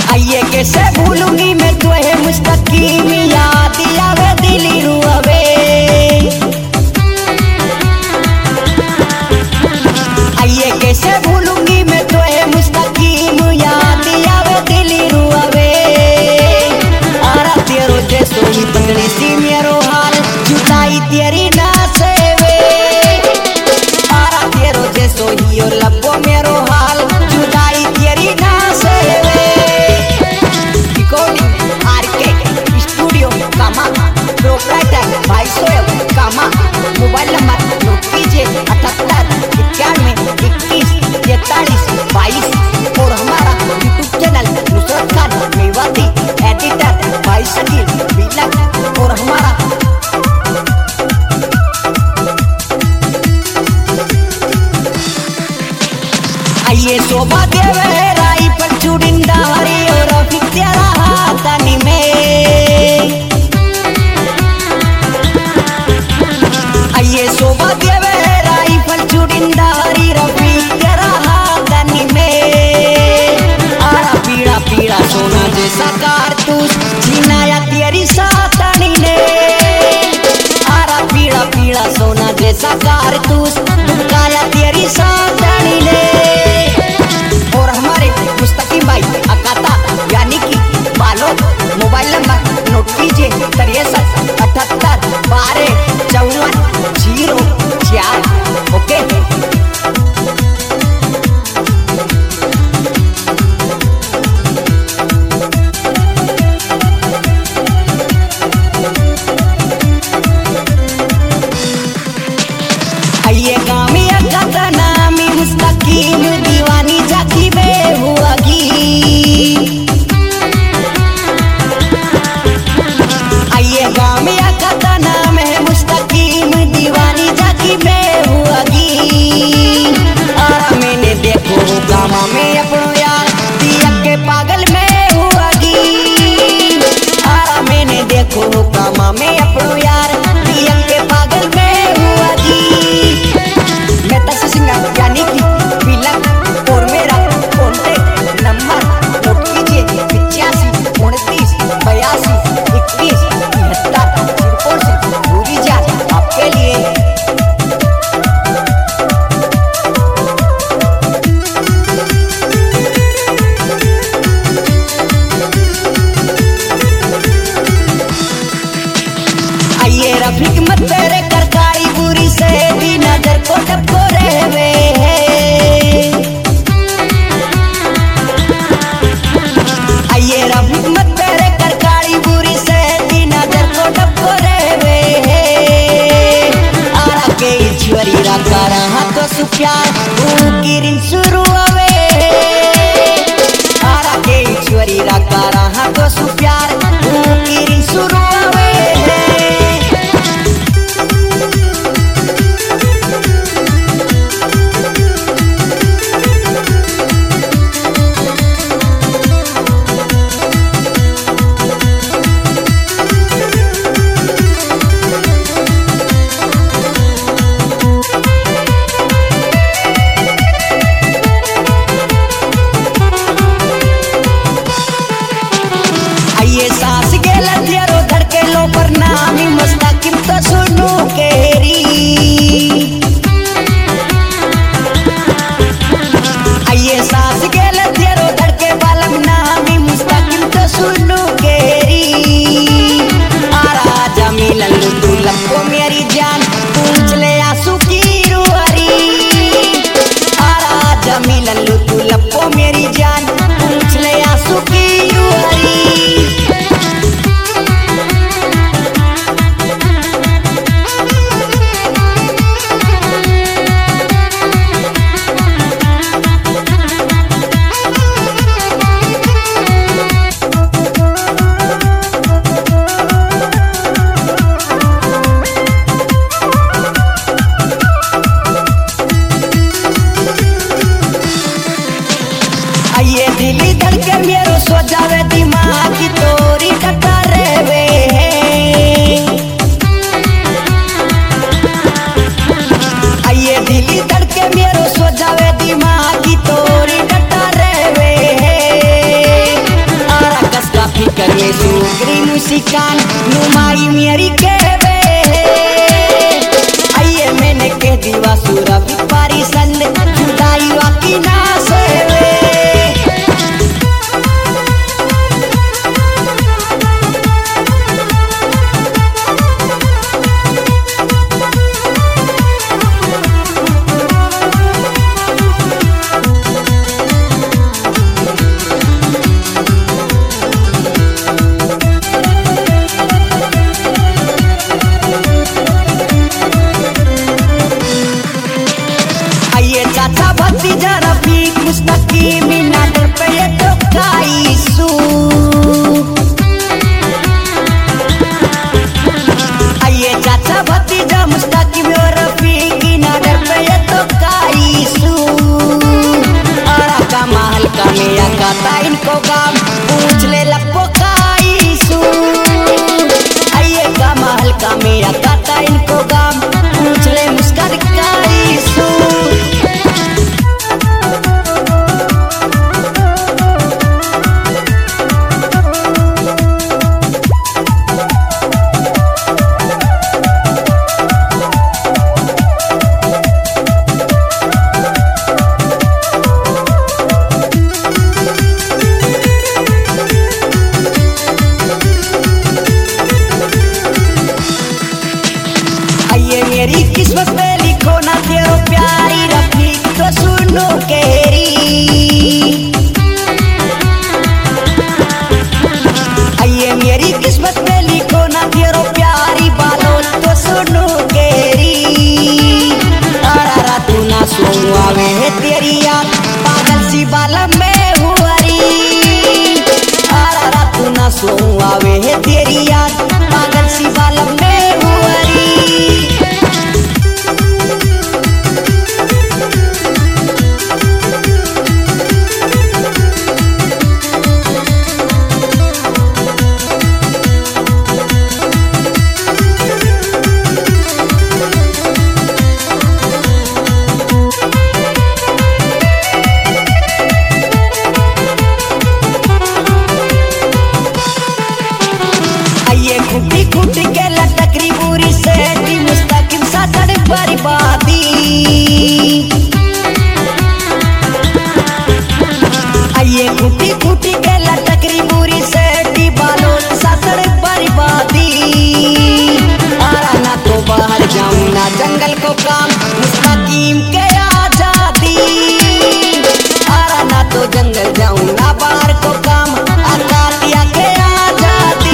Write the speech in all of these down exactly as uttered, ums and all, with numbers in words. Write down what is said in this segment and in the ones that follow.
आइए कैसे भूलूंगी मैं तुझे मुस्तकीम, याद आवे दिली रुआवे। आइए कैसे भूलूंगी मैं तुझे मुस्तकीम, याद आवे दिली रुआवे। आरा तेरो जैसो ही पतली सी मेरो हाल, जुदाई तेरी ना सेवे। आरा तेरो जैसो ही ओ लबो मेरो हाल, जुदाई तेरी ना सेवे। Recording RK studio Kama, proprietor भाई सोएब कामा। मोबाइल नंबर नोट कीजिए अठहत्तर इक्यानवे इक्कीस तैतालीस बाईस। और हमारा YouTube channel Nusrat Khan Mewati, editor भाई सकील बिलक। और हमारा आइए शोभा देवे राइफल चुड़िंदारी, और अभी तेरा हाथानी में। आइए शोभा देवे राइफल चुड़िंदारी, रफी तेरा हाथानी में। आरा पीड़ा पीड़ा सोना जैसा कारतूस, छीनाया तेरी साथानी ने। आरा पीड़ा पीड़ा सोना जैसा कारतूस, दुखाया तेरी साथानी ने। और हमारे मुस्तकीम भाई अकाता यानी कि बालो, मोबाइल नंबर नोट कीजिए तिरसठ अठहत्तर बारह चौवन जीरो चार। ओके। मुस्कान नुमाई मेरी के बे आइए मैंने के दीवा सूरा पारी संद जुदाई वाकी ना सेवे चाचा भतीजा रफीक मुस्तकीम मिनाटर पे ये तो काईसू आइए चाचा भतीजा मुस्तकीम और रफीक मिनाटर पे ये तो काईसू आरा का महल का मेरा काता इनको काम पूछ ले लपो काईसू आइए का महल का मेरा काता इनको काम पूछ ले मुस्कान काईसू मेरी किस्मत में लिखो ना तेरो प्यारी रफीक तो सुनो केरी आइए मेरी किस्मत में लिखो ना तेरो प्यारी बालो तो सुनो केरी आरा तू ना सुनवावे है तेरी याद पागल सी बाला में हुआरी आरा तू ना सुनवावे है तेरी याद पागल सी बाला में हुआरी खुटी खुटी के लटकरी पूरी से मुस्तकिम साथड़ बर्बादी आइए खुटी खुटी के लटकरी पूरी से बालों साथड़ बर्बादी आरा ना तो बाहर जाऊं ना जंगल को काम मुस्तकिम के आजादी आरा ना तो जंगल जाऊं ना बाहर को काम आकातिया के आजादी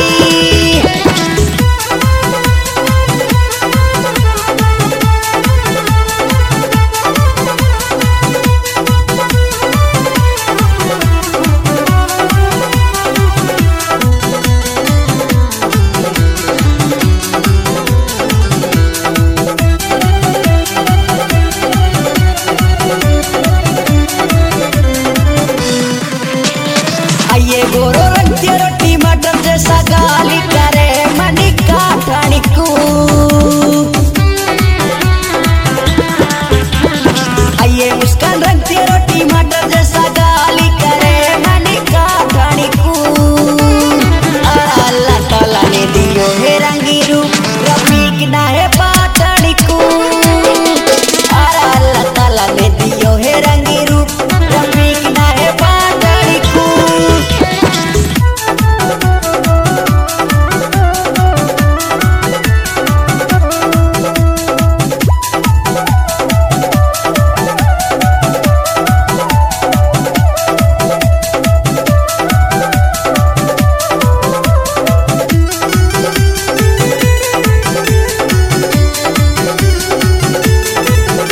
आइए गोरो रंग रोटी मटर जैसा गाली करे मनी का ठणिकू